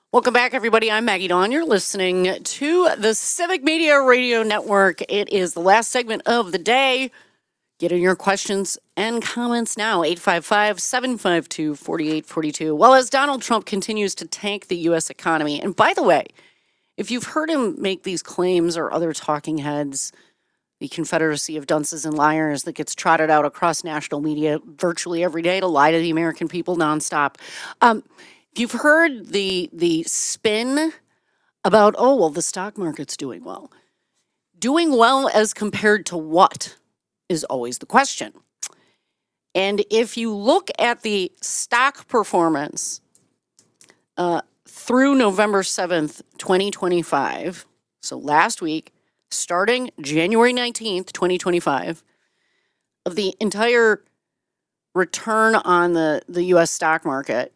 Welcome back, everybody. I'm Maggie Dawn. You're listening to the Civic Media Radio Network. It is the last segment of the day. Get in your questions and comments now, 855-752-4842. Well, as Donald Trump continues to tank the U.S. economy, and by the way, if you've heard him make these claims or other talking heads, the Confederacy of Dunces and Liars that gets trotted out across national media virtually every day to lie to the American people nonstop. If you've heard the spin about, oh, well, the stock market's doing well. Doing well as compared to what is always the question. And if you look at the stock performance through November 7th, 2025, so last week, starting January 19th, 2025, of the entire return on the U.S. stock market,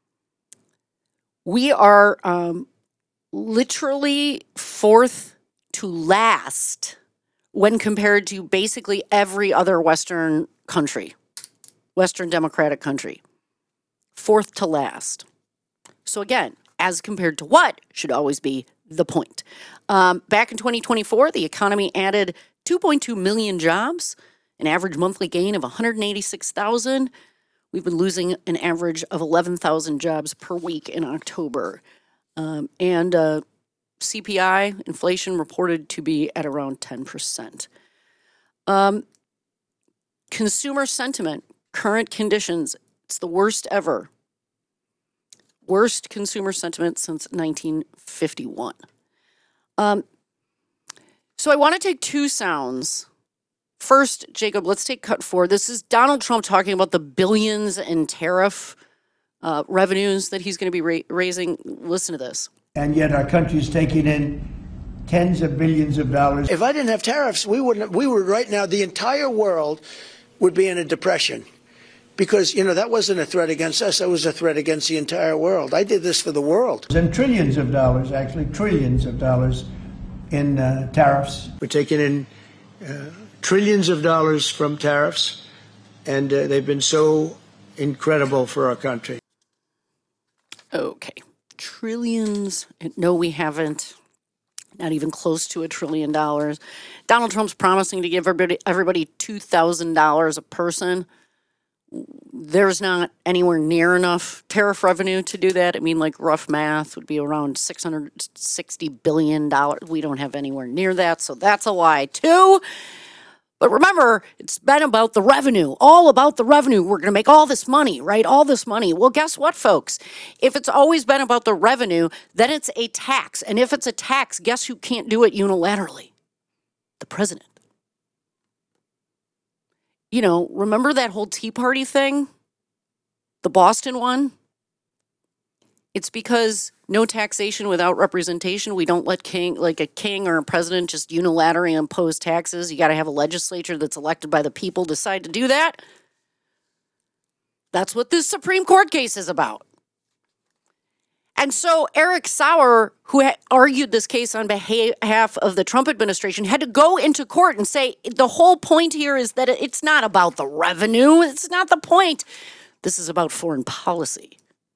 we are literally fourth to last when compared to basically every other Western country, Western democratic country. Fourth to last. So again, as compared to what should always be the point. Back in 2024, the economy added 2.2 million jobs, an average monthly gain of 186,000. We've been losing an average of 11,000 jobs per week in October. And CPI, inflation, reported to be at around 10%. Consumer sentiment, current conditions, it's the worst ever. Worst consumer sentiment since 1951. So I want to take two sounds. First, Jacob, let's take cut four. This is Donald Trump talking about the billions in tariff revenues that he's going to be raising. Listen to this. And yet our country's taking in tens of billions of dollars. If I didn't have tariffs, we would right now, the entire world would be in a depression. Because, that wasn't a threat against us. That was a threat against the entire world. I did this for the world. And trillions of dollars, actually, trillions of dollars in tariffs. We're taking in trillions of dollars from tariffs, and they've been so incredible for our country. Okay. Trillions. No, we haven't. Not even close to $1 trillion. Donald Trump's promising to give everybody $2,000 a person. There's not anywhere near enough tariff revenue to do that. I mean, like rough math would be around $660 billion. We don't have anywhere near that, so that's a lie too. But remember, it's been about the revenue, all about the revenue. We're going to make all this money, right? All this money. Well, guess what, folks? If it's always been about the revenue, then it's a tax. And if it's a tax, guess who can't do it unilaterally? The president. Remember that whole Tea Party thing? The Boston one? It's because no taxation without representation. We don't let a king or a president just unilaterally impose taxes. You got to have a legislature that's elected by the people decide to do that. That's what this Supreme Court case is about. And so Eric Sauer, who argued this case on behalf of the Trump administration, had to go into court and say the whole point here is that it's not about the revenue. It's not the point. This is about foreign policy.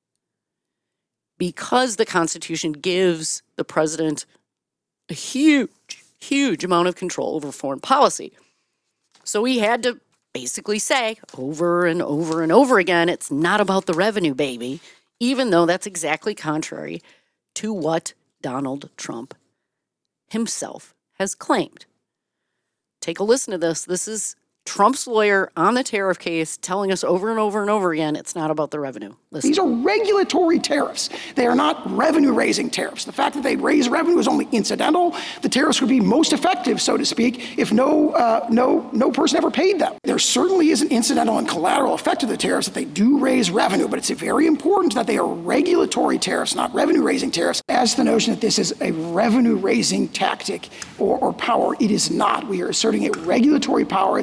Because the Constitution gives the president a huge, huge amount of control over foreign policy. So he had to basically say over and over and over again, it's not about the revenue, baby, even though that's exactly contrary to what Donald Trump himself has claimed. Take a listen to this. This is Trump's lawyer on the tariff case telling us over and over and over again, it's not about the revenue. Listen. These are regulatory tariffs. They are not revenue-raising tariffs. The fact that they raise revenue is only incidental. The tariffs would be most effective, so to speak, if no person ever paid them. There certainly is an incidental and collateral effect of the tariffs that they do raise revenue, but it's very important that they are regulatory tariffs, not revenue-raising tariffs. As to the notion that this is a revenue-raising tactic or power, it is not. We are asserting a regulatory power.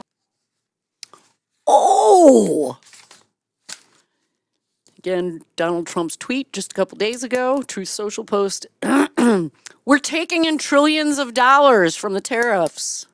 Oh! Again, Donald Trump's tweet just a couple days ago, Truth Social post. We're taking in trillions of dollars from the tariffs.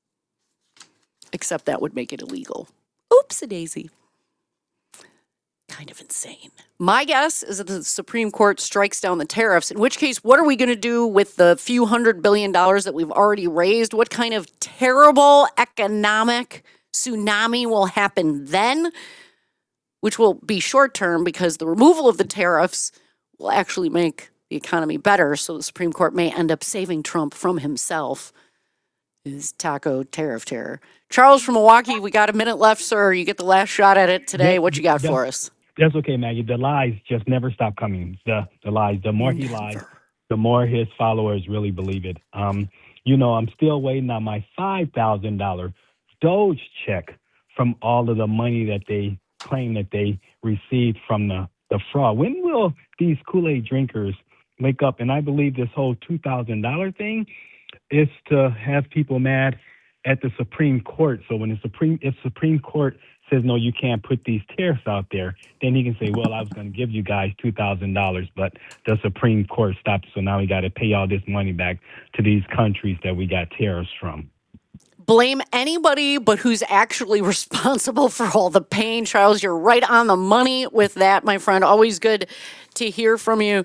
Except that would make it illegal. Oopsie-daisy. kind of insane. My guess is that the Supreme Court strikes down the tariffs, in which case, what are we going to do with the few $100 billion that we've already raised? What kind of terrible economic tsunami will happen then? Which will be short term because the removal of the tariffs will actually make the economy better. So the Supreme Court may end up saving Trump from himself. His taco tariff terror. Charles from Milwaukee, we got a minute left, sir. You get the last shot at it today. What you got for us? That's okay, Maggie. The lies just never stop coming. The lies. The more he lies, the more his followers really believe it. I'm still waiting on my $5,000 Doge check from all of the money that they claim that they received from the fraud. When will these Kool-Aid drinkers wake up? And I believe this whole $2,000 thing is to have people mad at the Supreme Court. So when if Supreme Court says, no, you can't put these tariffs out there, then he can say, well, I was going to give you guys $2,000, but the Supreme Court stopped. So now we got to pay all this money back to these countries that we got tariffs from. Blame anybody but who's actually responsible for all the pain. Charles, you're right on the money with that, my friend. Always good to hear from you.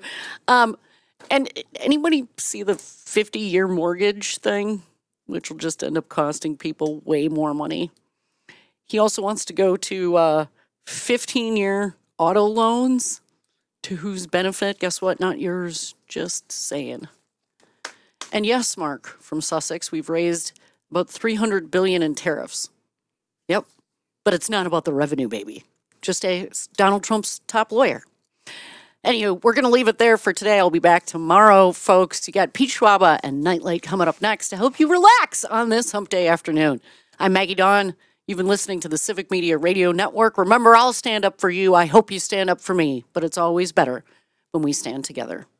And anybody see the 50-year mortgage thing, which will just end up costing people way more money? He also wants to go to 15-year auto loans, to whose benefit? Guess what? Not yours. Just saying. And yes, Mark from Sussex, we've raised about $300 billion in tariffs. Yep. But it's not about the revenue, baby. Just Donald Trump's top lawyer. Anywho, we're going to leave it there for today. I'll be back tomorrow, folks. You got Pete Schwaba and Nightlight coming up next to help you relax on this hump day afternoon. I'm Maggie Dawn. You've been listening to the Civic Media Radio Network. Remember, I'll stand up for you. I hope you stand up for me. But it's always better when we stand together.